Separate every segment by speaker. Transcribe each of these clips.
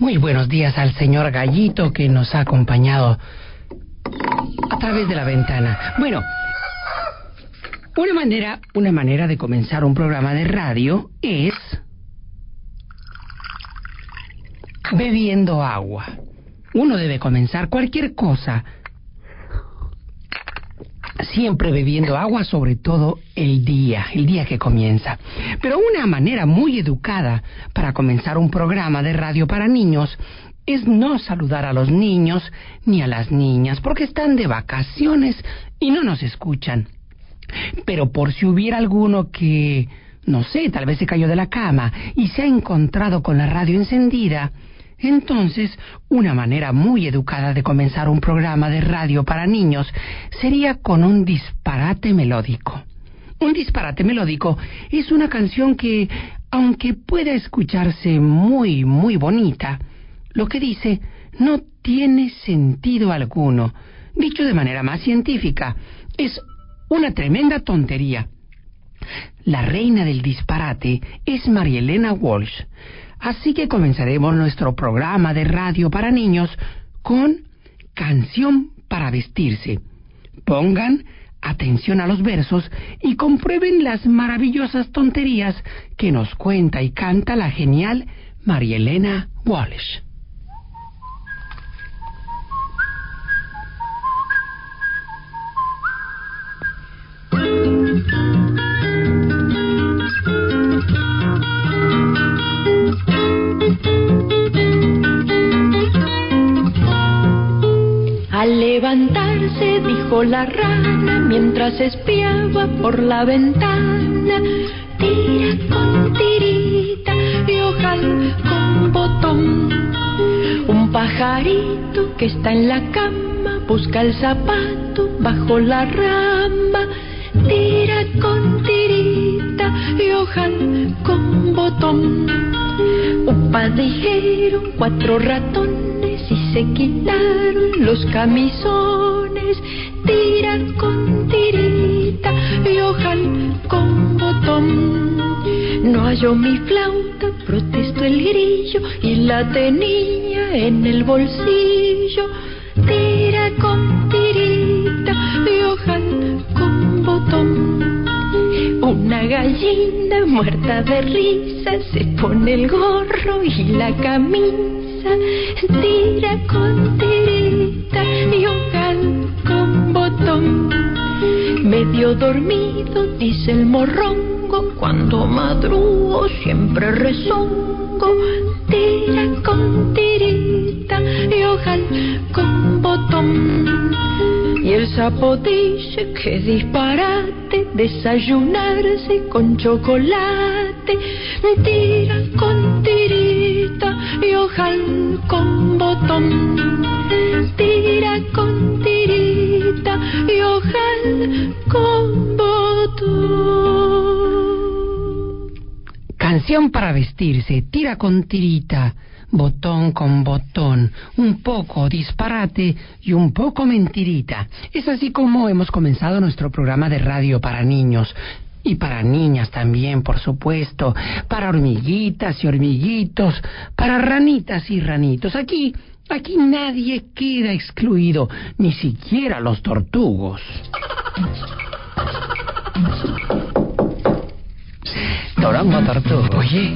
Speaker 1: Muy buenos días al señor Gallito que nos ha acompañado a través de la ventana. Bueno, una manera de comenzar un programa de radio es bebiendo agua. Uno debe comenzar cualquier cosa siempre bebiendo agua, sobre todo el día que comienza. Pero una manera muy educada para comenzar un programa de radio para niños es no saludar a los niños ni a las niñas, porque están de vacaciones y no nos escuchan. Pero por si hubiera alguno que, no sé, tal vez se cayó de la cama y se ha encontrado con la radio encendida, entonces, una manera muy educada de comenzar un programa de radio para niños sería con un disparate melódico. Un disparate melódico es una canción que, aunque pueda escucharse muy, muy bonita, lo que dice no tiene sentido alguno. Dicho de manera más científica, es una tremenda tontería. La reina del disparate es María Elena Walsh. Así que comenzaremos nuestro programa de radio para niños con Canción para vestirse. Pongan atención a los versos y comprueben las maravillosas tonterías que nos cuenta y canta la genial María Elena Walsh.
Speaker 2: Al levantarse, dijo la rana, mientras espiaba por la ventana: tira con tirita y ojal con botón. Un pajarito que está en la cama busca el zapato bajo la rama. Tira con tirita y ojal con botón. Upa, dijeron 4 ratones y se quitaron los camisones. Tiran con tirita y ojal con botón. No halló mi flauta, protestó el grillo, y la tenía en el bolsillo. Tira con tirita y ojal con botón. Una gallina muerta de risa se pone el gorro y la camisa. Tira con tirita y ojal con botón. Medio dormido, dice el morrongo, cuando madrugo siempre rezongo. Tira con tirita y ojal con botón. Y el sapo dice que disparate desayunarse con chocolate. Tira con tirita y ojal con botón. Tira con tirita y ojal con botón.
Speaker 1: Canción para vestirse, tira con tirita, botón con botón, un poco disparate y un poco mentirita. Es así como hemos comenzado nuestro programa de radio para niños. Y para niñas también, por supuesto, para hormiguitas y hormiguitos, para ranitas y ranitos. Aquí nadie queda excluido, ni siquiera los tortugos. Torongo tortugo. Oye.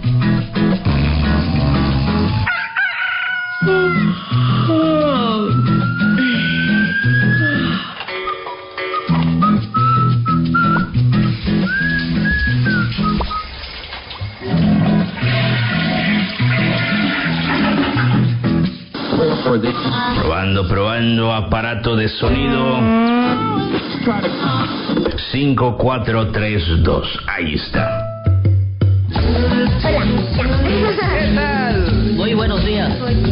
Speaker 3: Probando aparato de sonido. 5, 4, 3, 2. Ahí está.
Speaker 4: Hola.
Speaker 3: ¿Qué tal?
Speaker 4: Muy buenos días.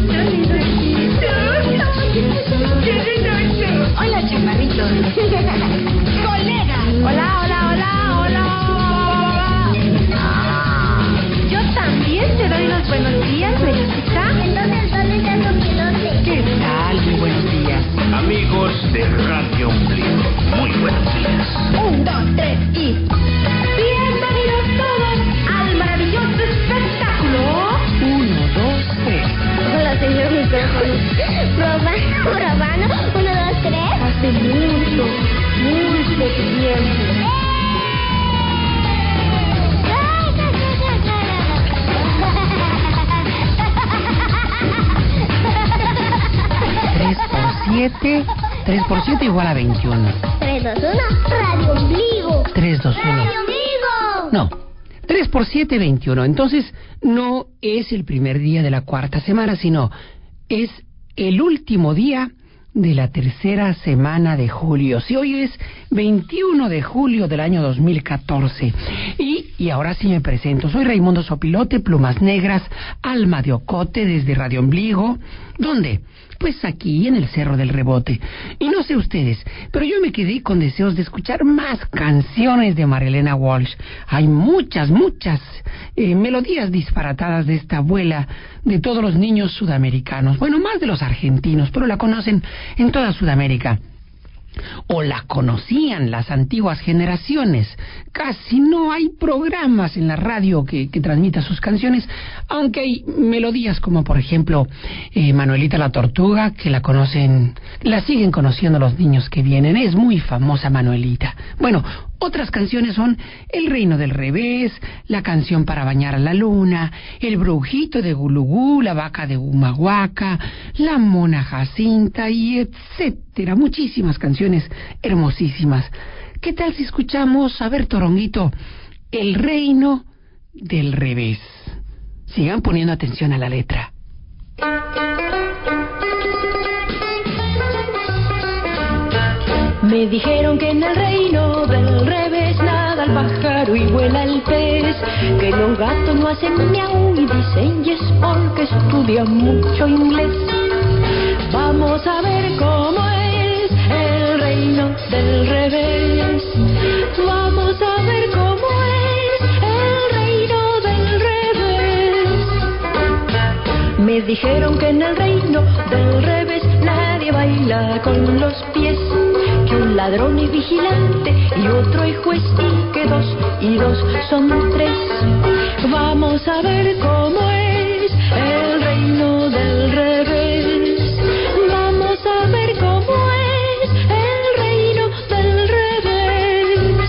Speaker 4: Hola, chaparritos. Colega. Hola. Yo también te doy los buenos días, Melissa. ¿Dónde?
Speaker 1: ¿Qué tal? Muy buenos días.
Speaker 3: Amigos de Radio Ombligo, muy buenos días.
Speaker 2: 1, 2, 3 y... Bienvenidos
Speaker 1: 7, 3 por 7 igual a 21.
Speaker 4: 3, 2, 1, Radio Ombligo.
Speaker 1: 3, 2, 1.
Speaker 4: Radio Ombligo.
Speaker 1: No, 3 por 7, 21. Entonces, no es el primer día de la cuarta semana, sino es el último día de la tercera semana de julio. Si hoy es 21 de julio del año 2014. Y ahora sí me presento. Soy Raimundo Sopilote, Plumas Negras, alma de ocote desde Radio Ombligo. ¿Dónde? Pues aquí en el Cerro del Rebote. Y no sé ustedes, pero yo me quedé con deseos de escuchar más canciones de Marilena Walsh. Hay muchas melodías disparatadas de esta abuela de todos los niños sudamericanos. Bueno, más de los argentinos, pero la conocen en toda Sudamérica. O la conocían las antiguas generaciones. Casi no hay programas en la radio que transmita sus canciones, aunque hay melodías como por ejemplo Manuelita la Tortuga, que la siguen conociendo los niños que vienen. Es muy famosa Manuelita. Bueno, otras canciones son El Reino del Revés, La Canción para Bañar a la Luna, El Brujito de Gulugú, La Vaca de Humahuaca, La Mona Jacinta y etcétera. Muchísimas canciones hermosísimas. ¿Qué tal si escuchamos, a ver, Toronguito, El Reino del Revés? Sigan poniendo atención a la letra.
Speaker 2: Me dijeron que en el reino del revés nada el pájaro y vuela el pez, que los gatos no hacen miau y dicen yes porque estudian mucho inglés. Vamos a ver cómo es el reino del revés. Vamos a ver cómo es el reino del revés. Me dijeron que en el reino del revés nadie baila con los pies, que un ladrón es vigilante y otro es juez y que 2 y 2 son 3. Vamos a ver cómo es el reino del revés. Vamos a ver cómo es el reino del revés.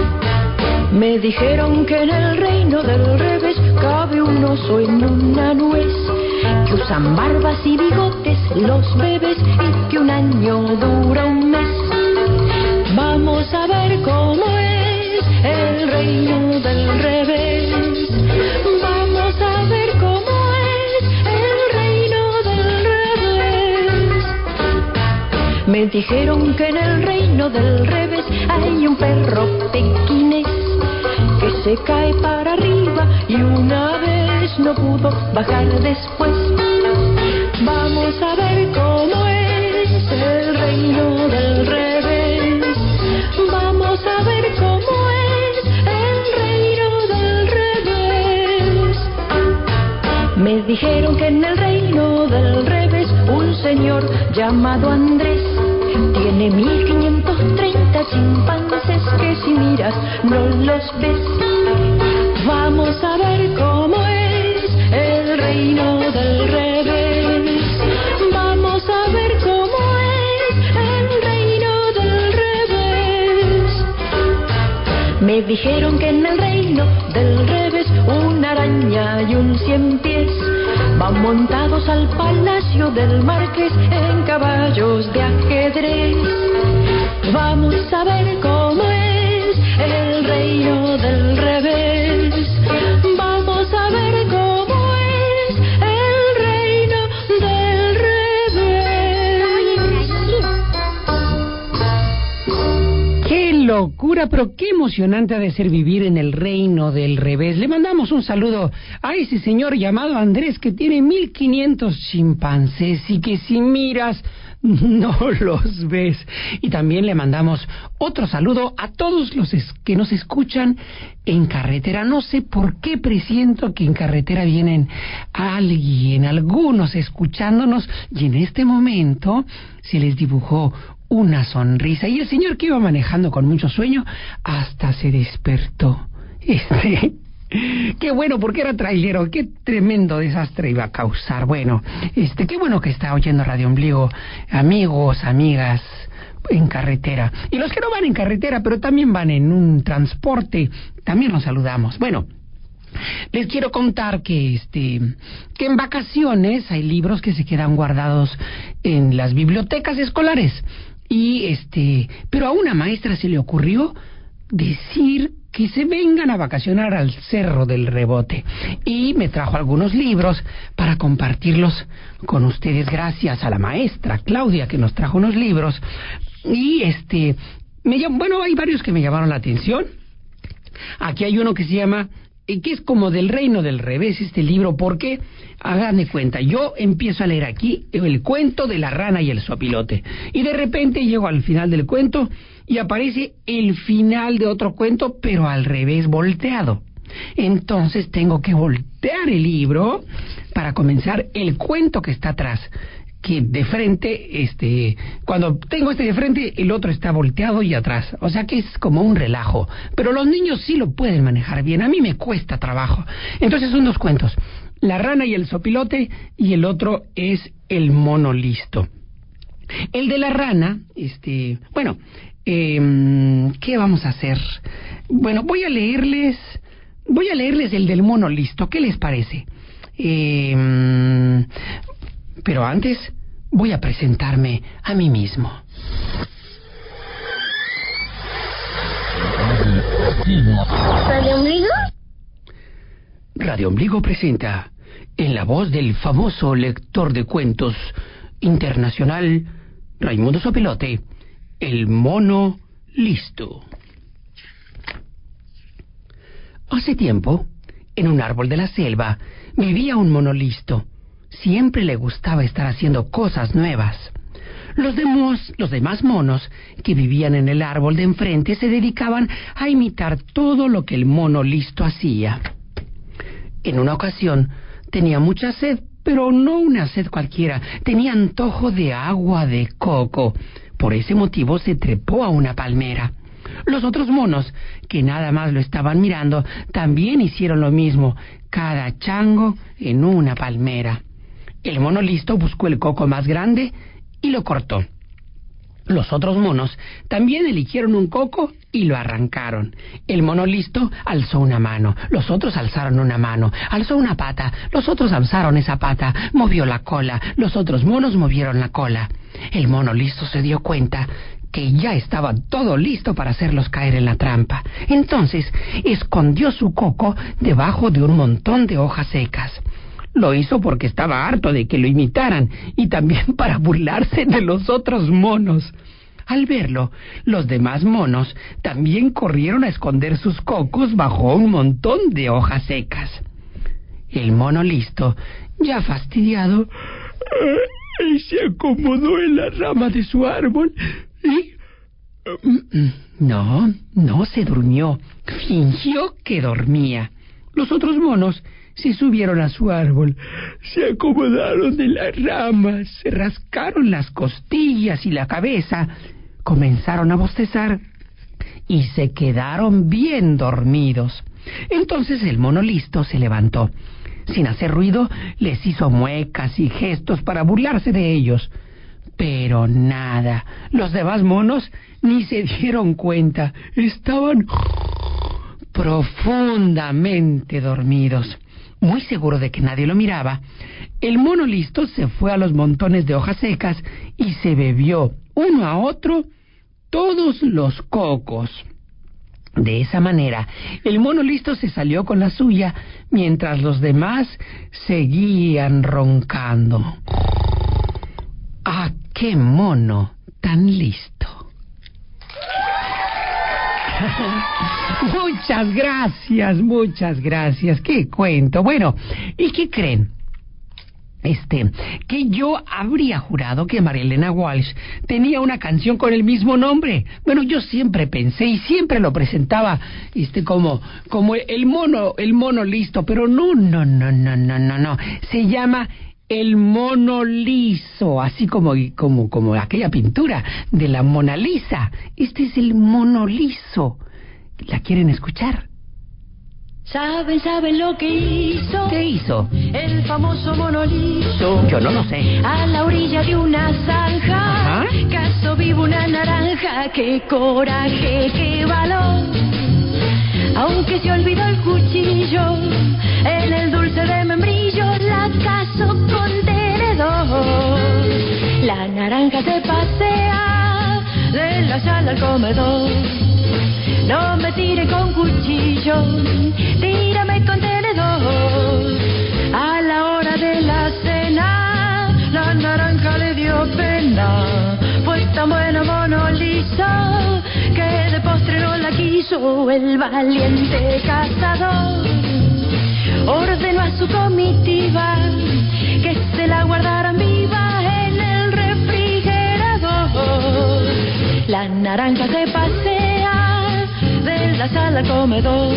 Speaker 2: Me dijeron que en el reino del revés cabe un oso en una nuez, que usan barbas y bigotes los bebés y que un año dura un mes. Vamos a ver cómo es el reino del revés. Vamos a ver cómo es el reino del revés. Me dijeron que en el reino del revés hay un perro pequinés que se cae para arriba y una vez no pudo bajar después. Vamos a ver cómo es el reino del revés. Vamos a ver cómo es el reino del revés. Me dijeron que en el reino del revés un señor llamado Andrés tiene 1530 chimpancés que si miras no los ves. Vamos a ver cómo es el reino del revés. Vamos a ver cómo es el reino del revés. Me dijeron que en el reino del revés una araña y un 100 pies van montados al palacio del marqués en caballos de ajedrez. Vamos a ver cómo es el reino del revés. Vamos a ver cómo es el reino del revés.
Speaker 1: ¡Qué locura! Pero qué emocionante ha de ser vivir en el reino del revés. Le mandamos un saludo a ese señor llamado Andrés que tiene 1500 chimpancés y que si miras no los ves. Y también le mandamos otro saludo a todos los que nos escuchan en carretera. No sé por qué presiento que en carretera vienen algunos escuchándonos, y en este momento se les dibujó una sonrisa y el señor que iba manejando con mucho sueño hasta se despertó. Qué bueno, porque era trailero, qué tremendo desastre iba a causar. Bueno, qué bueno que está oyendo Radio Ombligo, amigos, amigas, en carretera. Y los que no van en carretera, pero también van en un transporte, también los saludamos. Bueno, les quiero contar que en vacaciones hay libros que se quedan guardados en las bibliotecas escolares. Pero a una maestra se le ocurrió decir que se vengan a vacacionar al Cerro del Rebote, y me trajo algunos libros para compartirlos con ustedes, gracias a la maestra Claudia, que nos trajo unos libros. Y hay varios que me llamaron la atención. Aquí hay uno que se llama, que es como del reino del revés, este libro, porque, hagan de cuenta, yo empiezo a leer aquí el cuento de la rana y el sopilote, y de repente llego al final del cuento y aparece el final de otro cuento, pero al revés, volteado. Entonces tengo que voltear el libro para comenzar el cuento que está atrás, que de frente, cuando tengo de frente, el otro está volteado y atrás. O sea que es como un relajo. Pero los niños sí lo pueden manejar bien. A mí me cuesta trabajo. Entonces son dos cuentos: La rana y el sopilote, y el otro es El mono listo. El de la rana, ¿qué vamos a hacer? Bueno, voy a leerles el del mono listo. ¿Qué les parece? Pero antes voy a presentarme a mí mismo.
Speaker 4: ¿Radio Ombligo?
Speaker 1: Radio Ombligo presenta, en la voz del famoso lector de cuentos internacional Raimundo Sopilote, El mono listo. Hace tiempo, en un árbol de la selva, vivía un mono listo. Siempre le gustaba estar haciendo cosas nuevas. Los demás monos que vivían en el árbol de enfrente se dedicaban a imitar todo lo que el mono listo hacía. En una ocasión tenía mucha sed, pero no una sed cualquiera. Tenía antojo de agua de coco. Por ese motivo se trepó a una palmera. Los otros monos, que nada más lo estaban mirando, también hicieron lo mismo, cada chango en una palmera. El mono listo buscó el coco más grande y lo cortó. Los otros monos también eligieron un coco y lo arrancaron. El mono listo alzó una mano, los otros alzaron una mano, alzó una pata, los otros alzaron esa pata, movió la cola, los otros monos movieron la cola. El mono listo se dio cuenta que ya estaba todo listo para hacerlos caer en la trampa. Entonces escondió su coco debajo de un montón de hojas secas. Lo hizo porque estaba harto de que lo imitaran y también para burlarse de los otros monos. Al verlo, los demás monos también corrieron a esconder sus cocos bajo un montón de hojas secas. El mono listo, ya fastidiado, se acomodó en la rama de su árbol y... No se durmió. Fingió que dormía. Los otros monos se subieron a su árbol, se acomodaron de las ramas, se rascaron las costillas y la cabeza, comenzaron a bostezar y se quedaron bien dormidos. Entonces el mono listo se levantó. Sin hacer ruido, les hizo muecas y gestos para burlarse de ellos. Pero nada, los demás monos ni se dieron cuenta, estaban profundamente dormidos. Muy seguro de que nadie lo miraba, el mono listo se fue a los montones de hojas secas y se bebió uno a otro todos los cocos. De esa manera, el mono listo se salió con la suya, mientras los demás seguían roncando. ¡Ah, qué mono tan listo! Muchas gracias. ¡Qué cuento! Bueno, ¿y qué creen? Que yo habría jurado que María Elena Walsh tenía una canción con el mismo nombre. Bueno, yo siempre pensé y siempre lo presentaba como el mono listo, pero no. Se llama El mono liso, así como aquella pintura de la Mona Lisa. Este es el mono liso. ¿La quieren escuchar?
Speaker 2: ¿Saben lo que hizo?
Speaker 1: ¿Qué hizo?
Speaker 2: El famoso mono liso.
Speaker 1: Yo no lo sé.
Speaker 2: A la orilla de una zanja.
Speaker 1: Ajá.
Speaker 2: Cazó vivo una naranja. ¡Qué coraje, qué valor! Aunque se olvidó el cuchillo, en el dulce de membrillo la cazó con tenedor. La naranja se pasea de la sala al comedor. No me tire con cuchillo, tírame con tenedor. A la hora de la cena, la naranja le dio pena, pues tan buena mono liso, que de postre no la quiso. El valiente cazador ordenó a su comitiva que se la guardaran viva en el refrigerador. La naranja se pasea de la sala al comedor.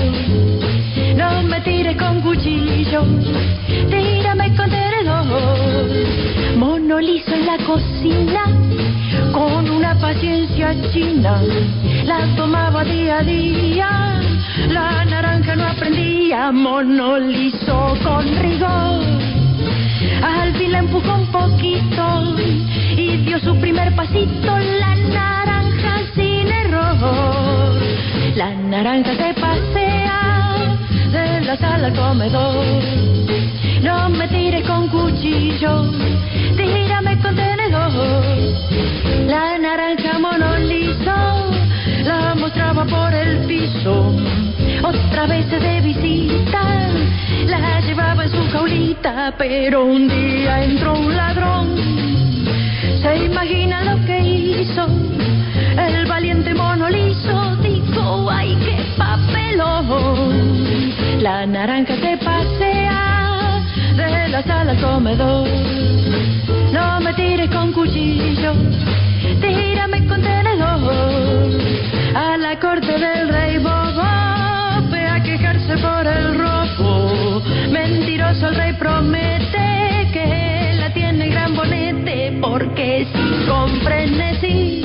Speaker 2: No me tires con cuchillo, tírame con tenedor. Mono liso en la cocina, con una paciencia china, la tomaba día a día. La naranja no aprendía. Mono liso con rigor, al fin la empujó un poquito y dio su primer pasito. La naranja sin error. La naranja se pasea de la sala al comedor. No me tires con cuchillo, tírame con tenedor. La naranja mono liso la mostraba por el piso. Otra vez de visita la llevaba en su jaulita, pero un día entró un ladrón. ¿Se imagina lo que hizo? El valiente mono liso dijo: ¡ay, qué papelón! La naranja se pasea de la sala al comedor. No me tires con cuchillo, tírame con tenedor. A la corte del rey Bobo ve a quejarse por el robo. Mentiroso el rey promete que la tiene gran bonete, porque si con frenesí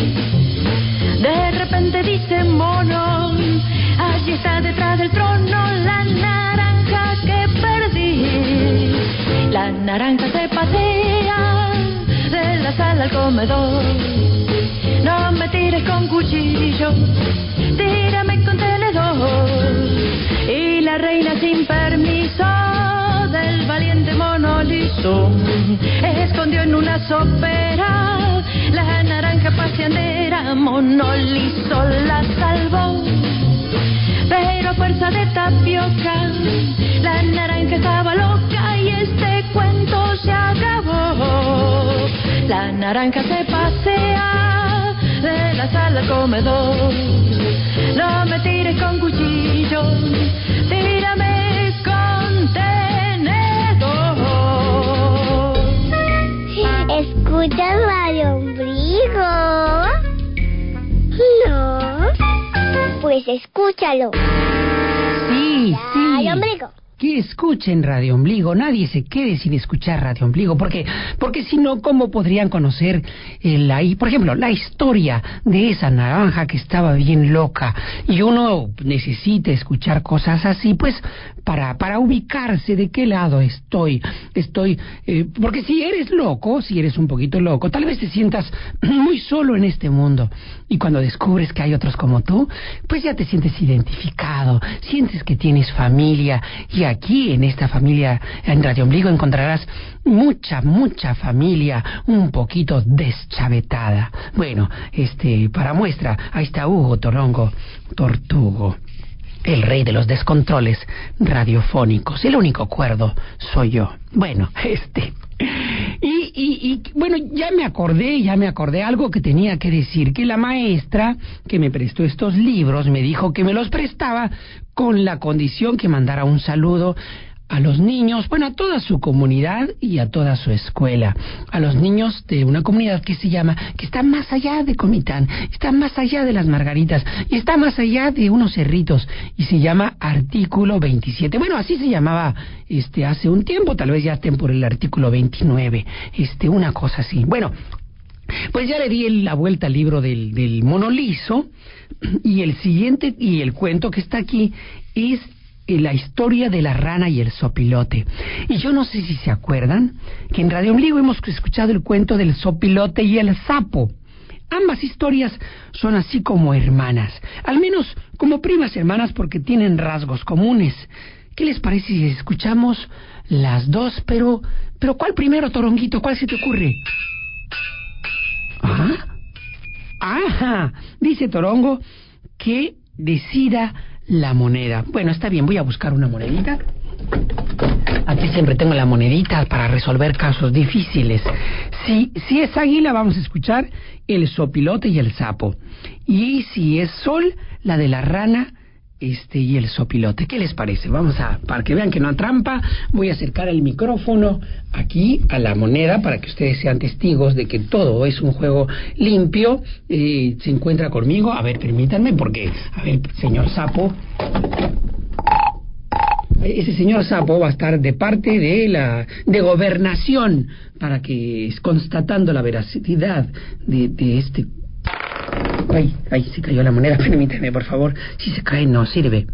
Speaker 2: de repente dice mono: allí está detrás del trono la naranja que perdí. La naranja se pasea de la sala al comedor. No me tires con cuchillo, tírame con tenedor. Y la reina sin permiso del valiente mono liso escondió en una sopera la naranja paseandera. Mono liso la salvó, pero a fuerza de tapioca la naranja estaba loca y este cuento se acabó. La naranja se pasea de la sala al comedor. No me tires con cuchillo, tírame con tenedor.
Speaker 4: ¿Escuchas Radio Ombligo? No. Pues escúchalo.
Speaker 1: Sí,
Speaker 4: Radio Ombligo.
Speaker 1: Que escuchen Radio Ombligo, nadie se quede sin escuchar Radio Ombligo, porque si no, ¿cómo podrían conocer por ejemplo, la historia de esa naranja que estaba bien loca? Y uno necesita escuchar cosas así, pues, para ubicarse de qué lado estoy, porque si eres loco, si eres un poquito loco, tal vez te sientas muy solo en este mundo, y cuando descubres que hay otros como tú, pues ya te sientes identificado, sientes que tienes familia, y aquí en esta familia, en Radio Ombligo, encontrarás mucha familia un poquito deschavetada. Bueno, para muestra, ahí está Hugo Torongo Tortugo, el rey de los descontroles radiofónicos. El único cuerdo soy yo. Bueno, y bueno, ya me acordé algo que tenía que decir, que la maestra que me prestó estos libros me dijo que me los prestaba con la condición que mandara un saludo a los niños, bueno, a toda su comunidad y a toda su escuela, a los niños de una comunidad que está más allá de Comitán, está más allá de las Margaritas, y está más allá de unos cerritos, y se llama Artículo 27. Bueno, así se llamaba hace un tiempo, tal vez ya estén por el artículo 29, una cosa así. Bueno, pues ya le di la vuelta al libro del mono liso, y el siguiente, y el cuento que está aquí es la historia de la rana y el sopilote. Y yo no sé si se acuerdan que en Radio Ombligo hemos escuchado el cuento del sopilote y el sapo. Ambas historias son así como hermanas, al menos como primas hermanas, porque tienen rasgos comunes. ¿Qué les parece si escuchamos las dos? Pero ¿cuál primero, Toronguito? ¿Cuál se te ocurre? Dice Torongo que decida la moneda. Bueno, está bien, voy a buscar una monedita. Aquí siempre tengo la monedita para resolver casos difíciles. Si es águila, vamos a escuchar el sopilote y el sapo. Y si es sol, la de la rana y el sopilote. ¿Qué les parece? Para que vean que no trampa, voy a acercar el micrófono aquí a la moneda para que ustedes sean testigos de que todo es un juego limpio. Se encuentra conmigo. A ver, permítanme, porque, señor sapo, ese señor sapo va a estar de parte de gobernación para que, constatando la veracidad de este. Ay, se cayó la moneda, permíteme, por favor. Si se cae, no sirve.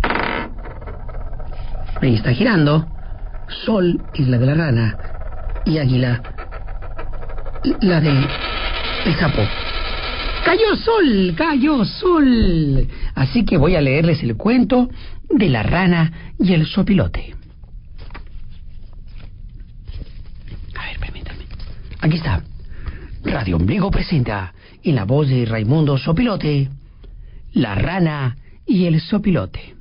Speaker 1: Ahí está girando. Sol es la de la rana y águila la de el sapo. ¡Cayó sol! Así que voy a leerles el cuento de la rana y el sopilote. A ver, permítame. Aquí está. Radio Ombligo presenta, en la voz de Raimundo Sopilote, La rana y el sopilote.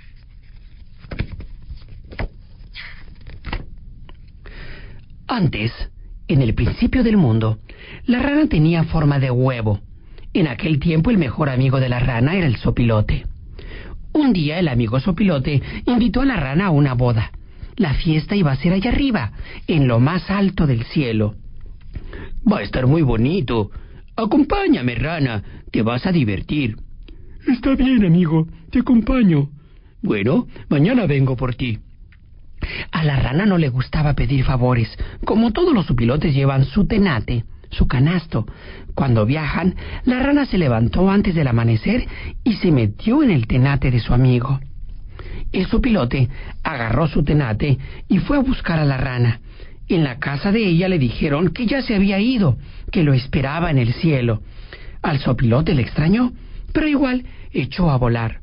Speaker 1: Antes, en el principio del mundo, la rana tenía forma de huevo. En aquel tiempo el mejor amigo de la rana era el sopilote. Un día el amigo sopilote invitó a la rana a una boda. La fiesta iba a ser allá arriba, en lo más alto del cielo. Va a estar muy bonito. Acompáñame, rana, te vas a divertir. Está bien, amigo, te acompaño. Bueno, mañana vengo por ti. A la rana no le gustaba pedir favores. Como todos los sopilotes llevan su tenate, su canasto. Cuando viajan, la rana se levantó antes del amanecer y se metió en el tenate de su amigo. El sopilote agarró su tenate y fue a buscar a la rana. En la casa de ella le dijeron que ya se había ido, que lo esperaba en el cielo. Al sopilote le extrañó, pero igual echó a volar.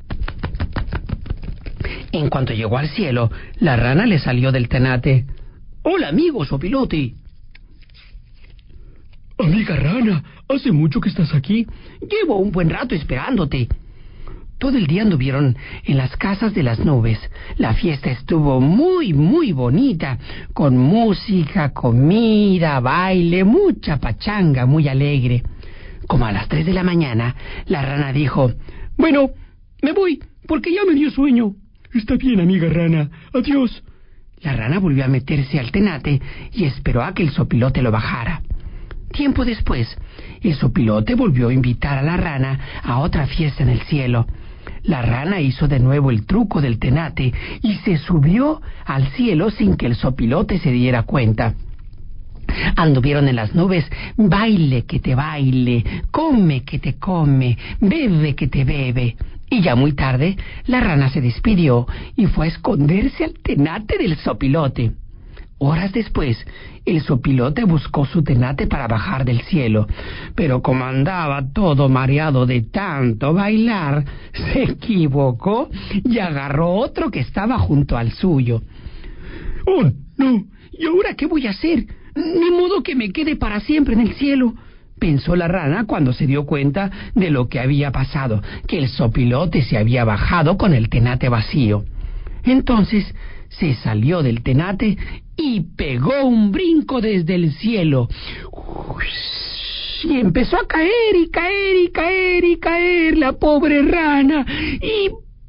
Speaker 1: En cuanto llegó al cielo, la rana le salió del tenate. ¡Hola, amigo sopilote! Amiga rana, ¿hace mucho que estás aquí? Llevo un buen rato esperándote. Todo el día anduvieron en las casas de las nubes. La fiesta estuvo muy, muy bonita, con música, comida, baile, mucha pachanga, muy alegre. Como a las 3 de la mañana, la rana dijo: bueno, me voy, porque ya me dio sueño. Está bien, amiga rana, adiós. La rana volvió a meterse al tenate y esperó a que el sopilote lo bajara. Tiempo después, el sopilote volvió a invitar a la rana a otra fiesta en el cielo. La rana hizo de nuevo el truco del tenate y se subió al cielo sin que el sopilote se diera cuenta. Anduvieron en las nubes, baile que te baile, come que te come, bebe que te bebe. Y ya muy tarde, la rana se despidió y fue a esconderse al tenate del sopilote. Horas después, el sopilote buscó su tenate para bajar del cielo, pero como andaba todo mareado de tanto bailar, se equivocó y agarró otro que estaba junto al suyo. ¡Oh, no! ¿Y ahora qué voy a hacer? Ni modo que me quede para siempre en el cielo, pensó la rana cuando se dio cuenta de lo que había pasado, que el sopilote se había bajado con el tenate vacío. Entonces se salió del tenate y pegó un brinco desde el cielo. Y empezó a caer y caer y caer y caer la pobre rana. Y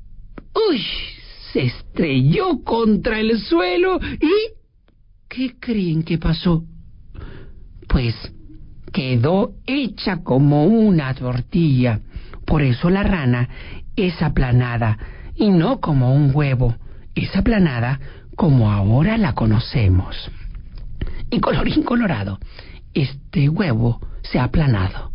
Speaker 1: se estrelló contra el suelo y... ¿qué creen que pasó? Pues quedó hecha como una tortilla. Por eso la rana es aplanada y no como un huevo. Es aplanada como ahora la conocemos. Y colorín colorado, este huevo se ha aplanado.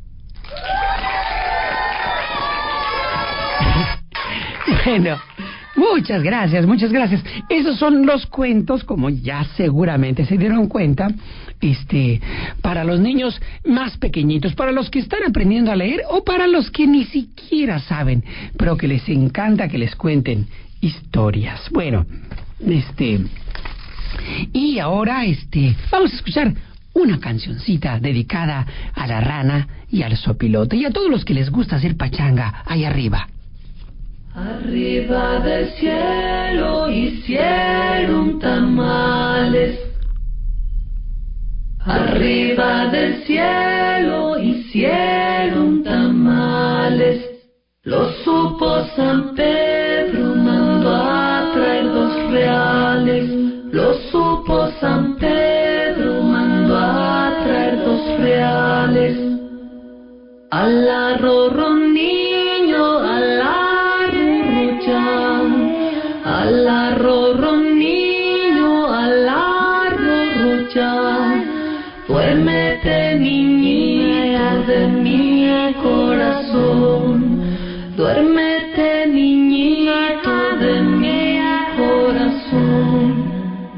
Speaker 1: Bueno, muchas gracias. Esos son los cuentos, como ya seguramente se dieron cuenta, para los niños más pequeñitos, para los que están aprendiendo a leer o para los que ni siquiera saben, pero que les encanta que les cuenten historias. Bueno, y ahora, vamos a escuchar una cancioncita dedicada a la rana y al sopilote y a todos los que les gusta hacer pachanga ahí arriba.
Speaker 2: Arriba del cielo hicieron tamales. Arriba del cielo hicieron tamales. Lo supo San Pedro, mandó a traer 2 reales. Lo supo San Pedro, mandó a traer 2 reales. Al arrorro niño, al arrorro ya. Al arrorro niño, al arrorro ya. Duérmete niñito de mi corazón. Duérmete niñito de mi corazón.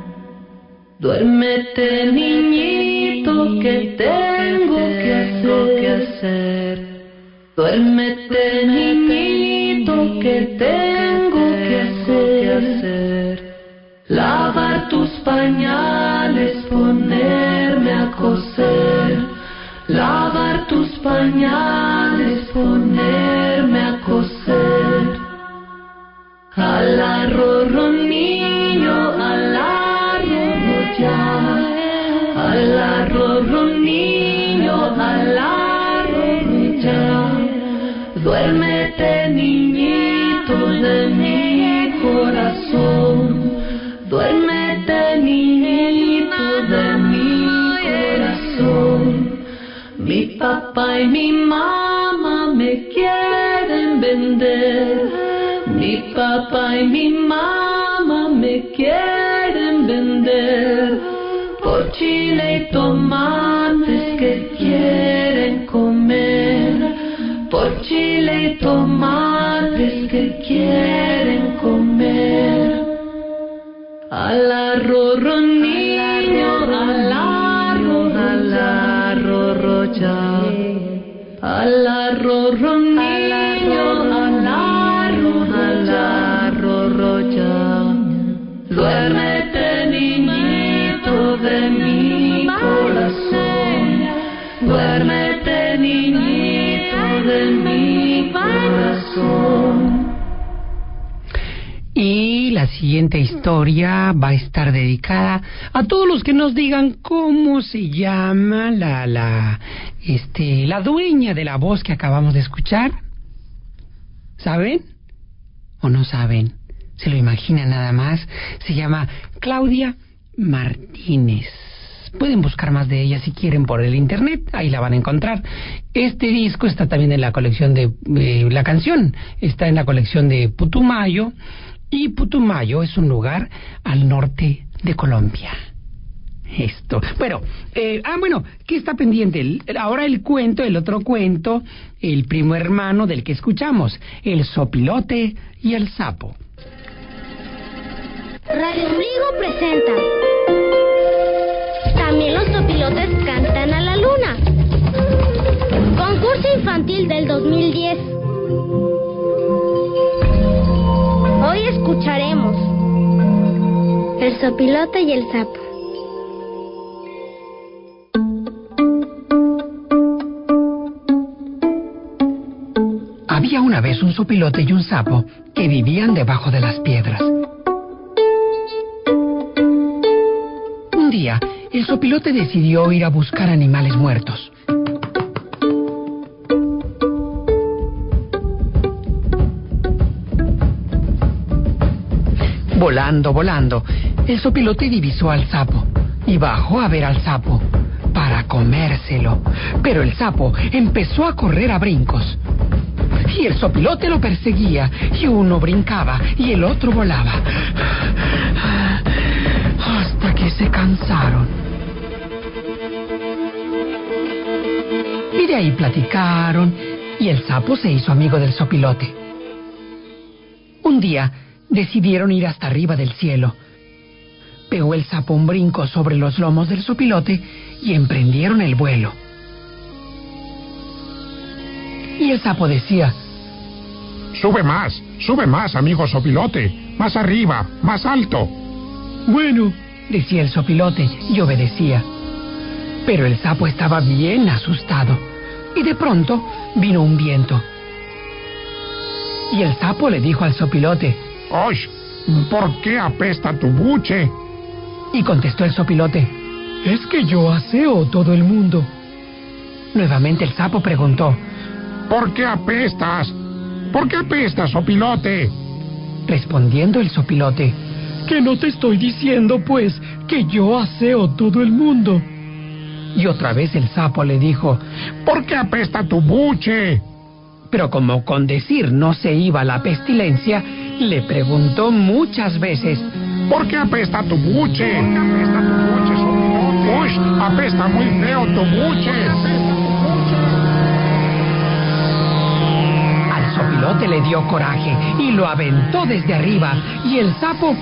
Speaker 2: Duérmete niñito que tengo que hacer. Duérmete niñito que tengo que hacer. Lavar tus pañales, ponerme a coser. Lavar tus pañales, ponerme a coser. Al arrorro niño, al arrorro ya. Al arrorro niño, al arrorro ya. Duérmete niñito de mi corazón. Duérmete niñito de mi corazón. Mi papá y mi mamá me quieren vender. Mi papá y mi mamá me quieren vender. Por chile y tomates que quieren comer. Por chile y tomates que quieren comer. Al arrorro niño, al arrorro ya. Al arrorro niño, al arrorro ya. Duérmete niñito de mi corazón. Duérmete niñito de mi corazón.
Speaker 1: Y la siguiente historia va a estar dedicada a todos los que nos digan cómo se llama la dueña de la voz que acabamos de escuchar. ¿Saben? ¿O no saben? ¿Se lo imaginan nada más? Se llama Claudia Martínez. Pueden buscar más de ella si quieren por el internet, ahí la van a encontrar. Este disco está también en la colección de la canción, está en la colección de Putumayo, y Putumayo es un lugar al norte de Colombia. Esto. Bueno, ¿qué está pendiente? Ahora el otro cuento, el primo hermano del que escuchamos, el sopilote y el sapo.
Speaker 4: Radio Ombligo presenta. También los sopilotes cantan a la luna. Concurso infantil del 2010. Hoy escucharemos El sopilote y el sapo.
Speaker 1: Había una vez un sopilote y un sapo que vivían debajo de las piedras. Un día, el sopilote decidió ir a buscar animales muertos. Volando, el sopilote divisó al sapo y bajó a ver al sapo para comérselo. Pero el sapo empezó a correr a brincos. Y el sopilote lo perseguía, y uno brincaba y el otro volaba. Hasta que se cansaron. Y de ahí platicaron, y el sapo se hizo amigo del sopilote. Un día decidieron ir hasta arriba del cielo. Pegó el sapo un brinco sobre los lomos del sopilote y emprendieron el vuelo. Y el sapo decía:
Speaker 5: sube más, amigo sopilote, más arriba, más alto.
Speaker 1: Bueno, decía el sopilote y obedecía. Pero el sapo estaba bien asustado, y de pronto vino un viento. Y el sapo le dijo al sopilote:
Speaker 5: ¡Osh! ¿Por qué apesta tu buche?
Speaker 1: Y contestó el sopilote: es que yo aseo todo el mundo. Nuevamente el sapo preguntó:
Speaker 5: ¿por qué apestas? ¿Por qué apestas, sopilote?
Speaker 1: Respondiendo el sopilote: que no te estoy diciendo, pues, que yo aseo todo el mundo. Y otra vez el sapo le dijo:
Speaker 5: ¿por qué apesta tu buche?
Speaker 1: Pero como con decir no se iba la pestilencia, le preguntó muchas veces:
Speaker 5: ¿por qué apesta tu buche? ¿Por qué apesta tu buche, sopilote? ¡Uy! Apesta muy feo tu buche.
Speaker 1: Al sopilote le dio coraje y lo aventó desde arriba, y el sapo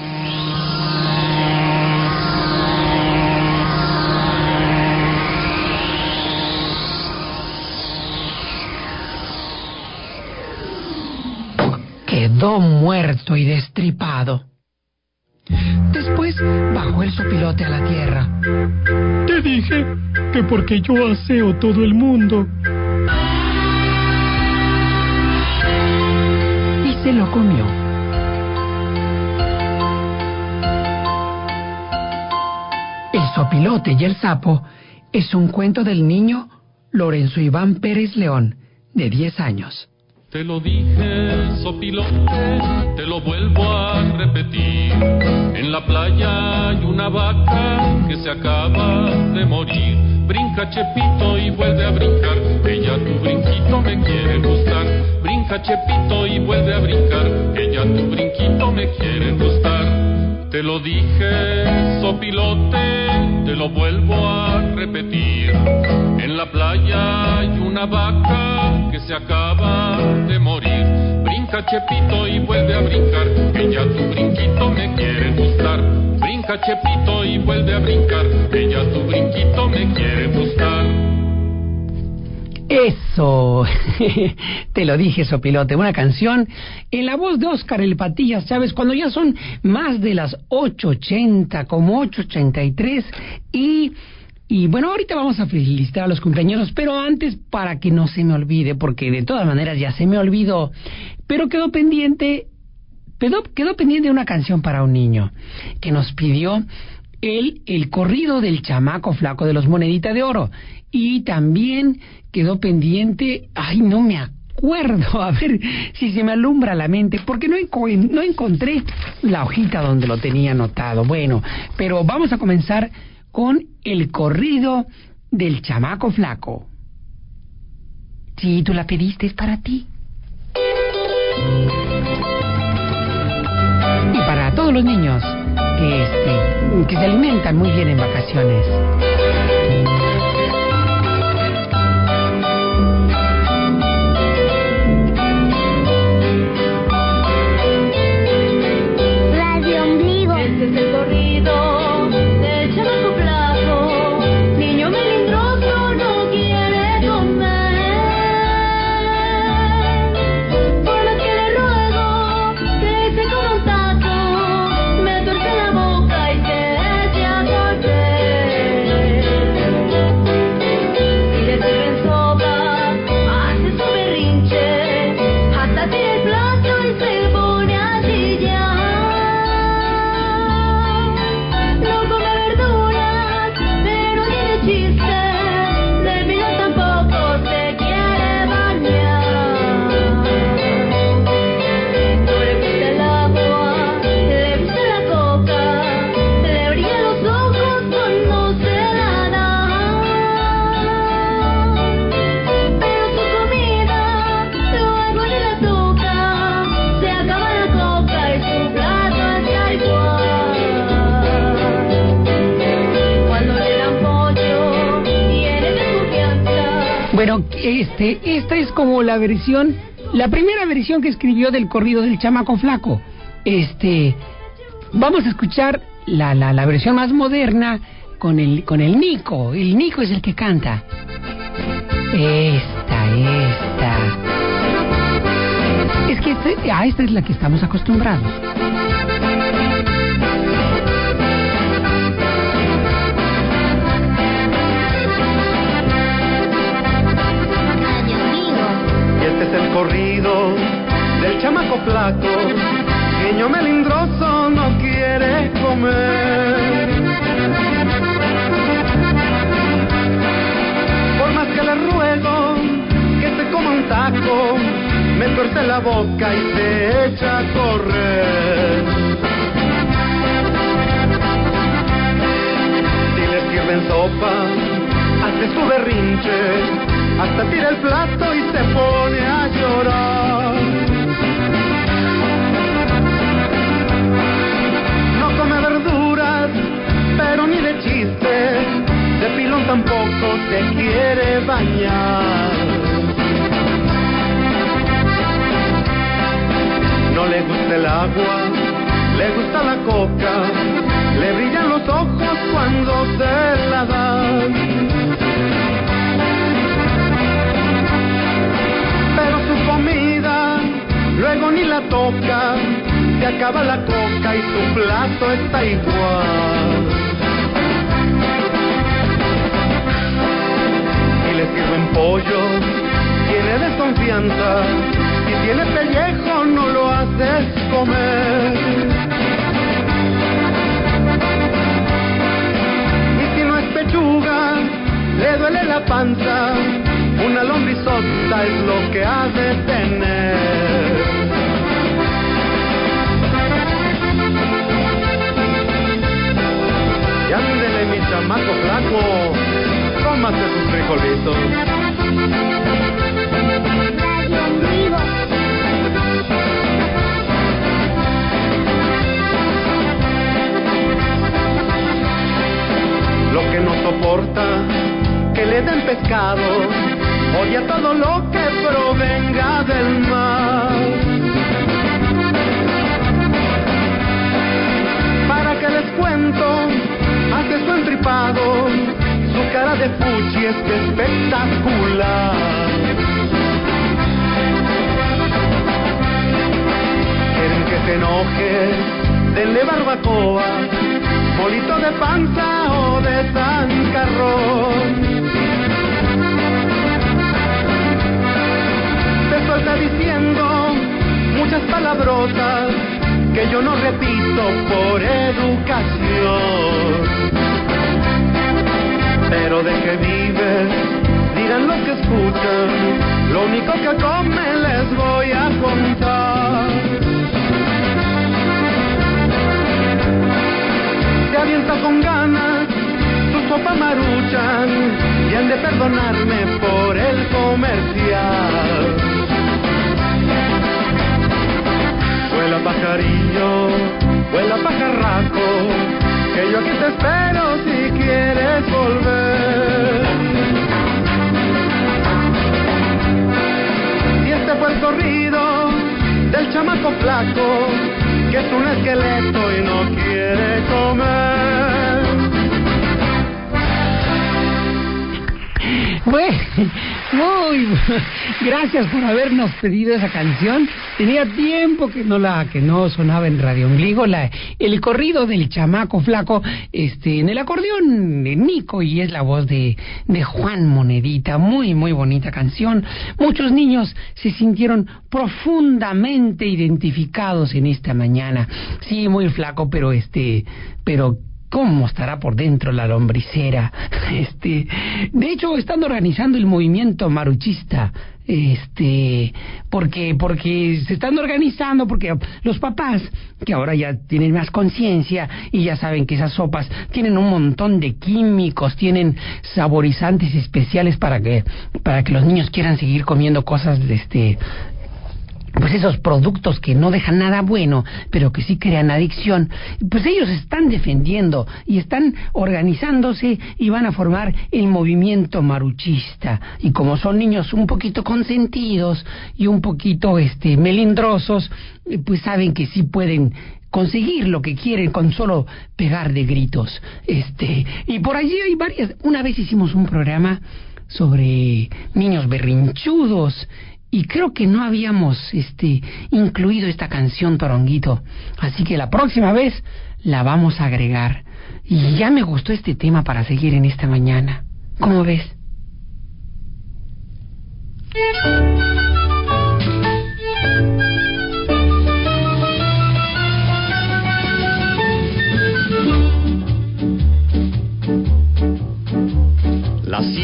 Speaker 1: quedó muerto y destripado. Después bajó el sopilote a la tierra. Te dije que porque yo aseo todo el mundo. Y se lo comió. El sopilote y el sapo es un cuento del niño Lorenzo Iván Pérez León, de 10 años.
Speaker 6: Te lo dije, sopilote, te lo vuelvo a repetir. En la playa hay una vaca que se acaba de morir. Brinca, Chepito, y vuelve a brincar, que ya tu brinquito me quiere gustar. Brinca, Chepito, y vuelve a brincar, que ya tu brinquito me quiere gustar. Te lo dije, sopilote, te lo vuelvo a repetir. En la playa hay una vaca que se acaba de morir. Brinca, Chepito, y vuelve a brincar, que ya tu brinquito me quiere gustar. Brinca, Chepito, y vuelve a brincar, que ya tu brinquito me quiere gustar.
Speaker 1: Eso, te lo dije, sopilote, una canción en la voz de Óscar el Patillas Chávez, cuando ya son más de las 8:80, como 8:83, y bueno, ahorita vamos a felicitar a los cumpleaños, pero antes, para que no se me olvide, porque de todas maneras ya se me olvidó, pero quedó pendiente una canción para un niño, que nos pidió el corrido del chamaco flaco de los Monedita de Oro, y también quedó pendiente, no me acuerdo, a ver si se me alumbra la mente, porque no encontré la hojita donde lo tenía anotado. Bueno, pero vamos a comenzar con el corrido del chamaco flaco. Sí, tú la pediste, es para ti. Y para todos los niños que se alimentan muy bien en vacaciones.
Speaker 4: Radio Ombligo.
Speaker 2: Este es el corrido del chamaco flaco. Niño melindroso no quiere comer. Por lo que le ruego que se coma un taco, me tuerce la boca y se eche a correr. Si le sirven sopa, hace su berrinche, hasta tira el plato y se pone a chillar. No come verduras, pero tiene chiste, de vino tampoco se quiere bañar. No le gusta el agua, le gusta la coca, le brillan los ojos cuando se la da. Pero su comida luego ni la toca, se acaba la coca y su plato está igual. Cuando le dan pollo, tiene desconfianza.
Speaker 1: Bueno, esta es como la primera versión que escribió del corrido del chamaco flaco. Vamos a escuchar la versión más moderna con el Nico. El Nico es el que canta. Esta. Es que esta es la que estamos acostumbrados.
Speaker 7: corrido del chamaco flaco, niño melindroso no quiere comer. Por más que le ruego que se coma un taco, me tuerce la boca y se echa a correr. Si le sirven sopa, hace su berrinche, hasta tira el plato y se pone a llorar. No come verduras, pero ni de chiste, de pilón tampoco se quiere bañar. No le gusta el agua, le gusta la coca, le brillan los ojos cuando se la dan. Pero su comida luego ni la toca, se acaba la coca y su plato está igual. Si le sirven pollo, tiene desconfianza, si tiene pellejo no lo haces comer. Y si no es pechuga, le duele la panza, una lombrizota es lo que ha de tener. Y ándele mi chamaco flaco, cómase sus frijolitos. Lo que no soporta, que le den pescado, odia todo lo que provenga del mar. ¿Para qué les cuento? Hace su entripado, su cara de fuchi es que espectacular. Quieren que se enoje, denle barbacoa, bolito de panza o de zancarrón. Se suelta diciendo muchas palabrotas que yo no repito por educación. Pero de que vive, dirán los que escuchan, lo único que come les voy a contar. Se avienta con ganas su sopa Maruchan y han de perdonarme por el comercial. Vuela pajarillo, vuela pajarraco, que yo aquí te espero si quieres volver. Y este fue el corrido del chamaco flaco, que es un esqueleto y no quiere comer.
Speaker 1: Bueno, muy gracias por habernos pedido esa canción. Tenía tiempo que no sonaba en Radio Ombligo, el corrido del chamaco flaco, en el acordeón de Nico, y es la voz de Juan Monedita. Muy muy bonita canción. Muchos niños se sintieron profundamente identificados en esta mañana. Sí, muy flaco, pero ¿cómo estará por dentro la lombricera? De hecho, están organizando el movimiento maruchista, porque se están organizando, porque los papás, que ahora ya tienen más conciencia y ya saben que esas sopas tienen un montón de químicos, tienen saborizantes especiales para que los niños quieran seguir comiendo cosas pues esos productos que no dejan nada bueno, pero que sí crean adicción. Pues ellos están defendiendo y están organizándose y van a formar el movimiento maruchista. Y como son niños un poquito consentidos y un poquito melindrosos, pues saben que sí pueden conseguir lo que quieren con solo pegar de gritos. Y por allí hay varias. Una vez hicimos un programa sobre niños berrinchudos, y creo que no habíamos incluido esta canción, Toronguito. Así que la próxima vez la vamos a agregar. Y ya me gustó este tema para seguir en esta mañana. ¿Cómo ves?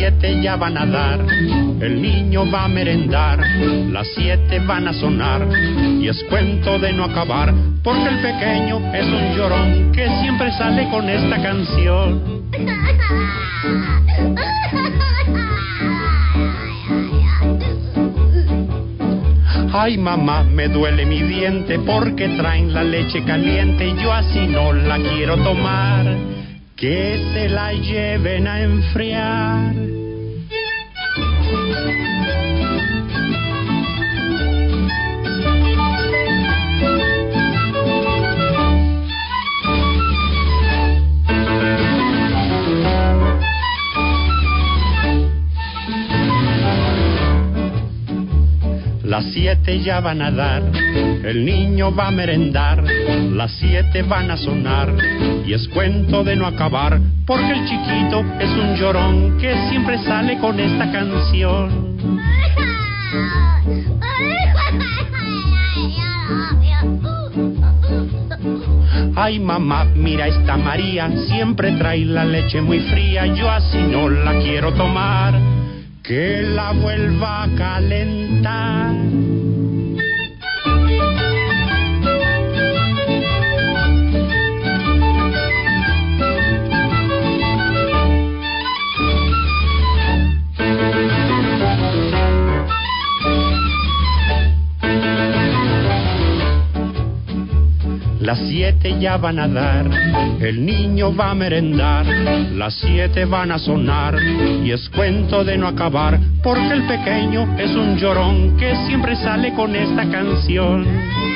Speaker 7: 7 ya van a dar, el niño va a merendar, las 7 van a sonar, y es cuento de no acabar, porque el pequeño es un llorón que siempre sale con esta canción. Ay, mamá, me duele mi diente porque traen la leche caliente, yo así no la quiero tomar, que se la lleven a enfriar. Las 7 ya van a dar, el niño va a merendar, las 7 van a sonar, y es cuento de no acabar, porque el chiquito es un llorón que siempre sale con esta canción. Ay, mamá, mira esta María, siempre trae la leche muy fría, yo así no la quiero tomar, que la vuelva a calentar. Las 7 ya van a dar, el niño va a merendar, las 7 van a sonar, y es cuento de no acabar, porque el pequeño es un llorón que siempre sale con esta canción.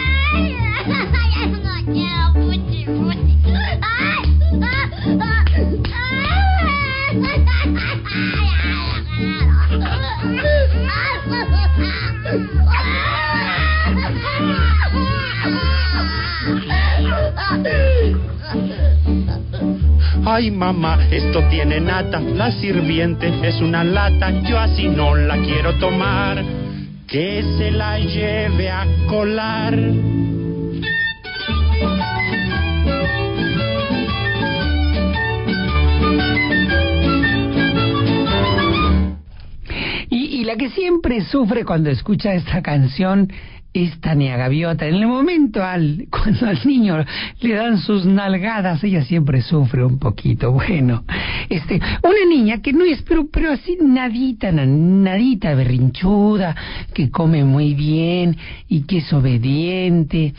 Speaker 7: Ay, mamá, esto tiene nata, la sirviente es una lata, yo así no la quiero tomar, que se la lleve a colar.
Speaker 1: Y la que siempre sufre cuando escucha esta canción es Tania Gaviota. En el momento cuando al niño le dan sus nalgadas, ella siempre sufre un poquito. Bueno, una niña que no es, pero así nadita berrinchuda, que come muy bien y que es obediente,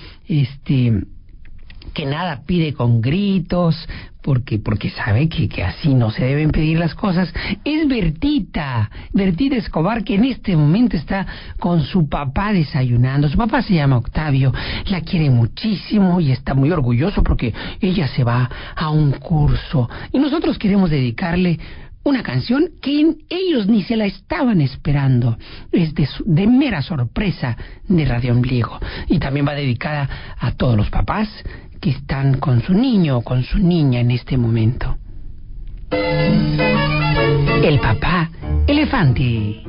Speaker 1: que nada pide con gritos, porque sabe que así no se deben pedir las cosas, es Bertita Escobar, que en este momento está con su papá desayunando. Su papá se llama Octavio, la quiere muchísimo y está muy orgulloso porque ella se va a un curso. Y nosotros queremos dedicarle una canción que ellos ni se la estaban esperando. Es de mera sorpresa de Radio Ombligo. Y también va dedicada a todos los papás que están con su niño o con su niña en este momento. El papá elefante.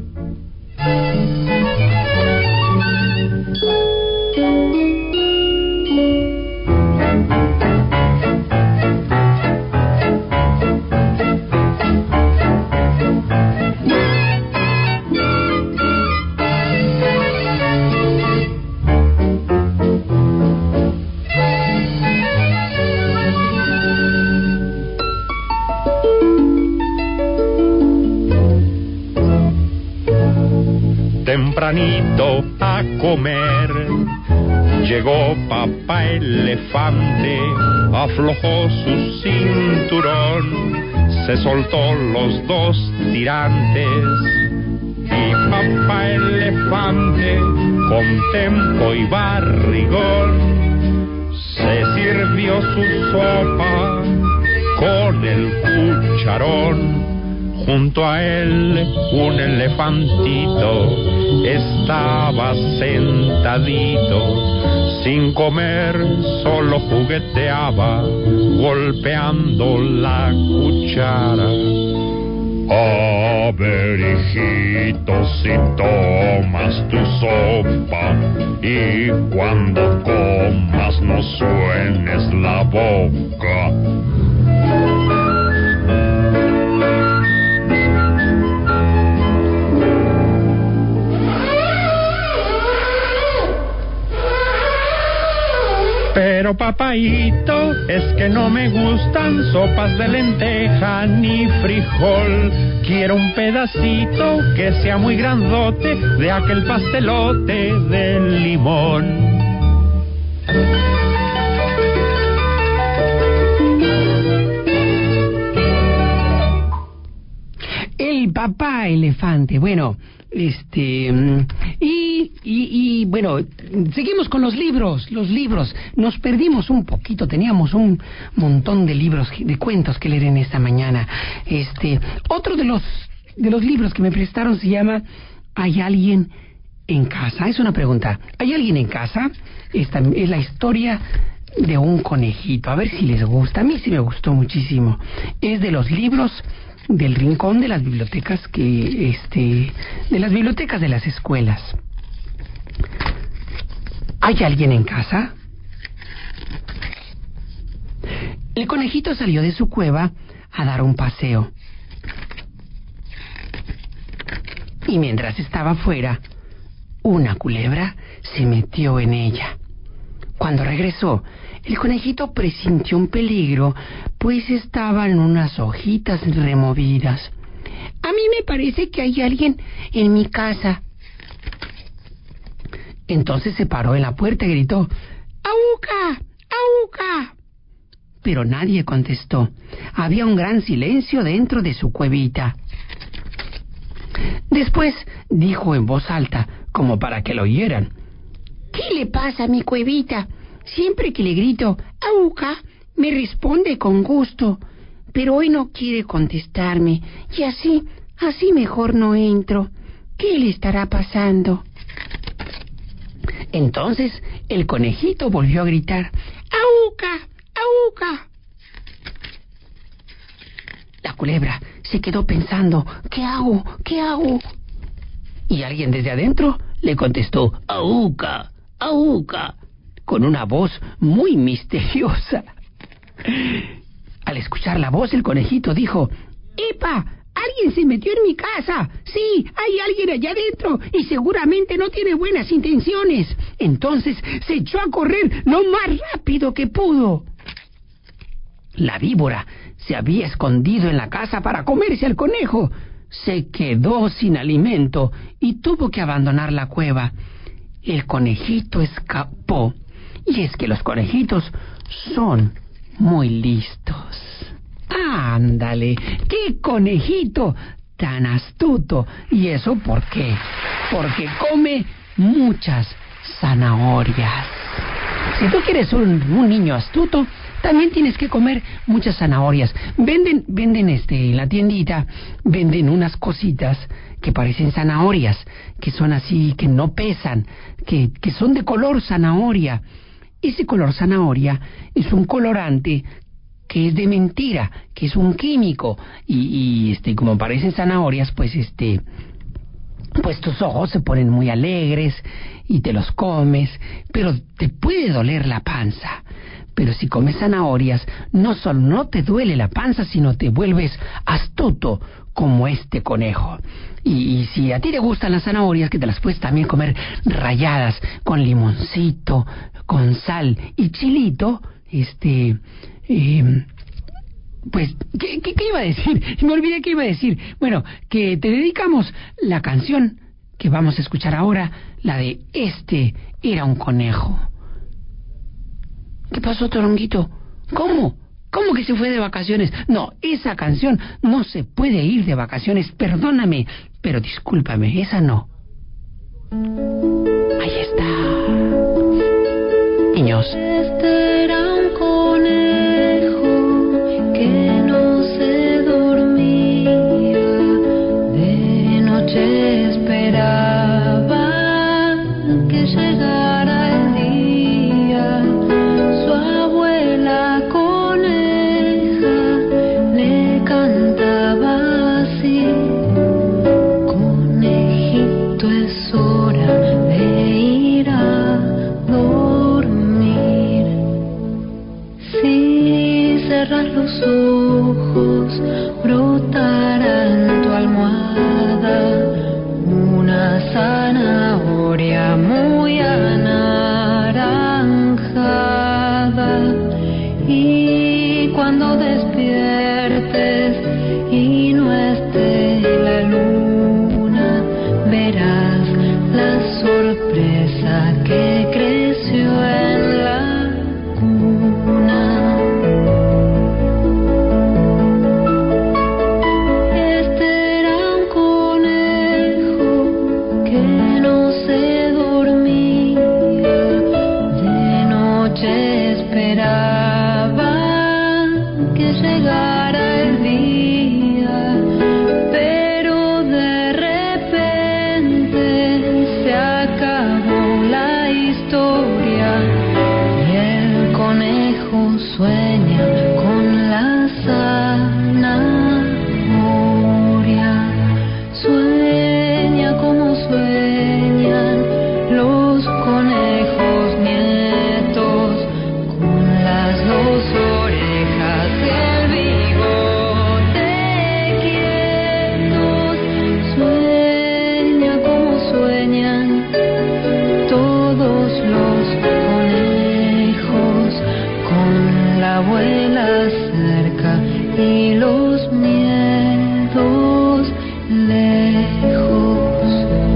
Speaker 7: Tempranito a comer, llegó papá elefante, aflojó su cinturón, se soltó los 2 tirantes, y papá elefante, con tempo y barrigón, se sirvió su sopa con el cucharón. Junto a él un elefantito estaba sentadito, sin comer solo jugueteaba, golpeando la cuchara. A ver, hijito, si tomas tu sopa y cuando comas no suenes la boca. Bueno, papaíto, es que no me gustan sopas de lenteja ni frijol. Quiero un pedacito que sea muy grandote de aquel pastelote de limón.
Speaker 1: El papá elefante. Bueno, bueno, seguimos con los libros. Nos perdimos un poquito, teníamos un montón de libros, de cuentos que leer en esta mañana. Otro de los libros que me prestaron se llama ¿Hay alguien en casa? Es una pregunta. ¿Hay alguien en casa? Esta es la historia de un conejito. A ver si les gusta. A mí sí me gustó muchísimo. Es de los libros del rincón de las bibliotecas de las bibliotecas de las escuelas. ¿Hay alguien en casa? El conejito salió de su cueva a dar un paseo. Y mientras estaba fuera, una culebra se metió en ella. Cuando regresó, el conejito presintió un peligro, pues estaban unas hojitas removidas. A mí me parece que hay alguien en mi casa. Entonces se paró en la puerta y gritó: ¡Auca! ¡Auca! Pero nadie contestó. Había un gran silencio dentro de su cuevita. Después dijo en voz alta, como para que lo oyeran: ¿Qué le pasa a mi cuevita? Siempre que le grito ¡Auca!, me responde con gusto, pero hoy no quiere contestarme, y así mejor no entro. ¿Qué le estará pasando? Entonces el conejito volvió a gritar: ¡Auca! ¡Auca! La culebra se quedó pensando: ¿Qué hago? ¿Qué hago? Y alguien desde adentro le contestó: ¡Auca! ¡Auca!, con una voz muy misteriosa. Al escuchar la voz, el conejito dijo: ¡Epa! ¡Alguien se metió en mi casa! ¡Sí! ¡Hay alguien allá adentro! Y seguramente no tiene buenas intenciones. Entonces se echó a correr lo más rápido que pudo. La víbora se había escondido en la casa para comerse al conejo. Se quedó sin alimento y tuvo que abandonar la cueva. El conejito escapó. Y es que los conejitos son muy listos. ¡Ándale! ¡Qué conejito tan astuto! ¿Y eso por qué? Porque come muchas zanahorias. Si tú quieres un niño astuto, también tienes que comer muchas zanahorias. Venden en la tiendita, venden unas cositas que parecen zanahorias, que son así, que no pesan, que son de color zanahoria. Ese color zanahoria es un colorante que es de mentira, que es un químico, y como parecen zanahorias, pues tus ojos se ponen muy alegres y te los comes, pero te puede doler la panza. Pero si comes zanahorias, no solo no te duele la panza, sino te vuelves astuto como este conejo. Y si a ti te gustan las zanahorias, que te las puedes también comer ralladas con limoncito, con sal y chilito, pues, ¿qué iba a decir? Me olvidé qué iba a decir. Bueno, que te dedicamos la canción que vamos a escuchar ahora, la de Era un conejo. ¿Qué pasó, Toronguito? ¿Cómo? ¿Cómo que se fue de vacaciones? No, esa canción no se puede ir de vacaciones, perdóname, pero discúlpame, esa no. Ahí está. Niños.
Speaker 2: Era un conejo que no se dormía, de noche esperaba que llegara el día. Su abuela coneja le cantaba así: conejito, es hora de ir a dormir. Si cerras los ojos, brotará en tu almohada una zanahoria muy anaranjada. despiertes y no esté la luna, verás la sorpresa que creció en la cuna. Este era un conejo que no se dormía, de noche esperaba que llegara el día, pero de repente se acabó la historia y el conejo sueña con la zanahoria. Sueña como sueñan los conejos nietos, con las dos orejas y el bigote quietos. Sueña como sueñan todos los conejos, con la abuela cerca y los miedos lejos.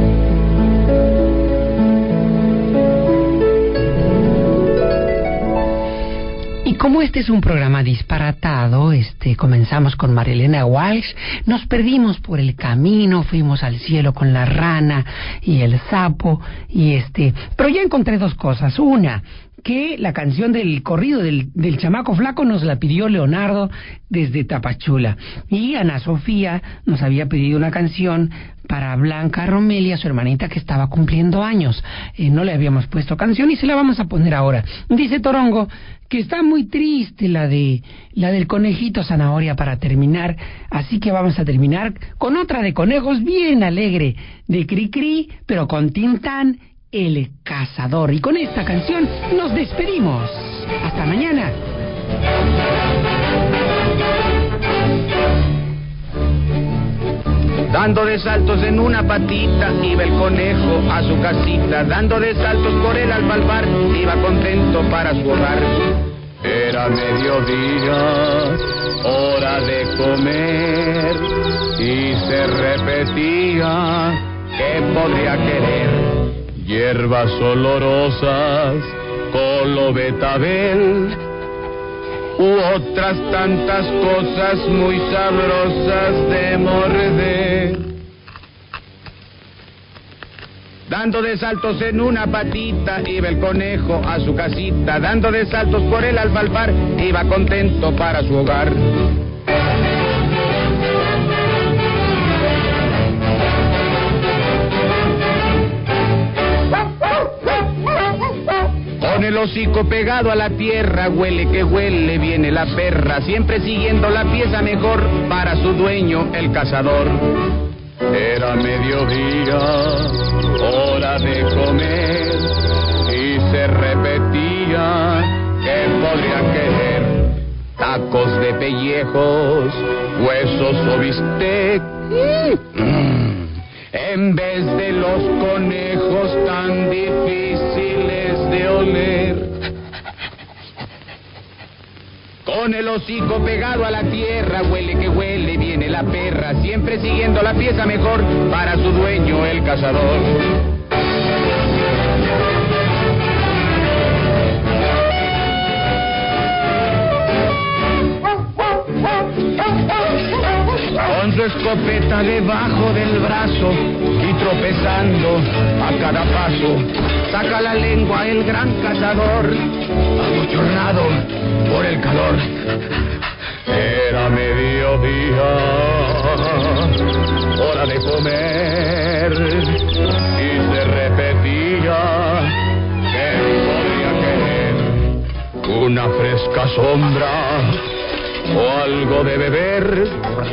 Speaker 1: Y como este es un programa disparatado, comenzamos con Marilena Walsh, nos perdimos por el camino, fuimos al cielo con la rana y el sapo, pero ya encontré dos cosas. Una, que la canción del corrido del chamaco flaco nos la pidió Leonardo desde Tapachula, y Ana Sofía nos había pedido una canción para Blanca Romelia, su hermanita que estaba cumpliendo años. No le habíamos puesto canción y se la vamos a poner ahora. Dice Torongo que está muy triste la del conejito zanahoria para terminar, así que vamos a terminar con otra de conejos bien alegre, de Cricri, pero con Tintán, el cazador. Y con esta canción nos despedimos. Hasta mañana.
Speaker 3: Dando de saltos en una patita iba el conejo a su casita, dando de saltos por el alfalfar, iba contento para su hogar. Era mediodía, hora de comer, y se repetía, ¿qué podría querer? Hierbas olorosas, colo, betabel, u otras tantas cosas muy sabrosas de morder. Dando de saltos en una patita iba el conejo a su casita, dando de saltos por el alfalfar, iba contento para su hogar. Con el hocico pegado a la tierra, huele que huele, viene la perra, siempre siguiendo la pieza mejor para su dueño, el cazador. Era mediodía, hora de comer, y se repetía, ¿qué podría querer? Tacos de pellejos, huesos o bistec, en vez de los conejos tan difíciles de oler. Con el hocico pegado a la tierra, huele que huele, viene la perra, siempre siguiendo la pieza mejor para su dueño, el cazador. Con su escopeta debajo del brazo y tropezando a cada paso, saca la lengua el gran cazador, abochornado por el calor. Era mediodía, hora de comer, y se repetía, ¿qué podría querer? Una fresca sombra o algo de beber,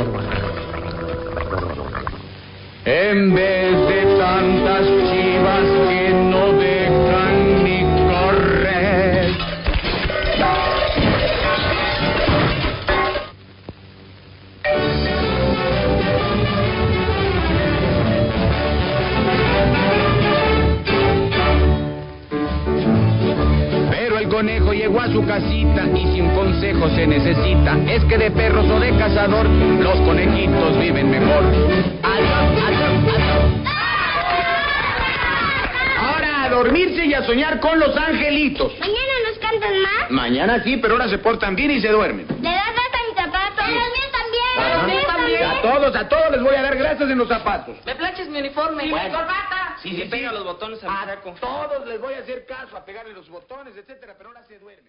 Speaker 3: en vez de tantas chivas que no dejan ni correr. Pero el conejo llegó a su casita y sin consejo consejo se necesita es que de perros o de cazador los conejitos viven mejor. Adiós, adiós, adiós. Ahora a dormirse y a soñar con los angelitos.
Speaker 4: ¿Mañana nos cantan más?
Speaker 3: Mañana sí, pero ahora se portan bien y se duermen.
Speaker 4: ¿Le das hasta mis zapatos?
Speaker 3: Sí.
Speaker 4: A los míos también.
Speaker 3: Ajá.
Speaker 4: A los míos también.
Speaker 3: A todos les voy a dar gracias en los zapatos.
Speaker 8: ¿Me planches mi uniforme?
Speaker 3: Bueno.
Speaker 8: ¿Mi corbata?
Speaker 3: Sí,
Speaker 8: Pega los botones a mi saco.
Speaker 3: todos les voy a hacer caso, a pegarle los botones, etcétera, pero ahora se duermen.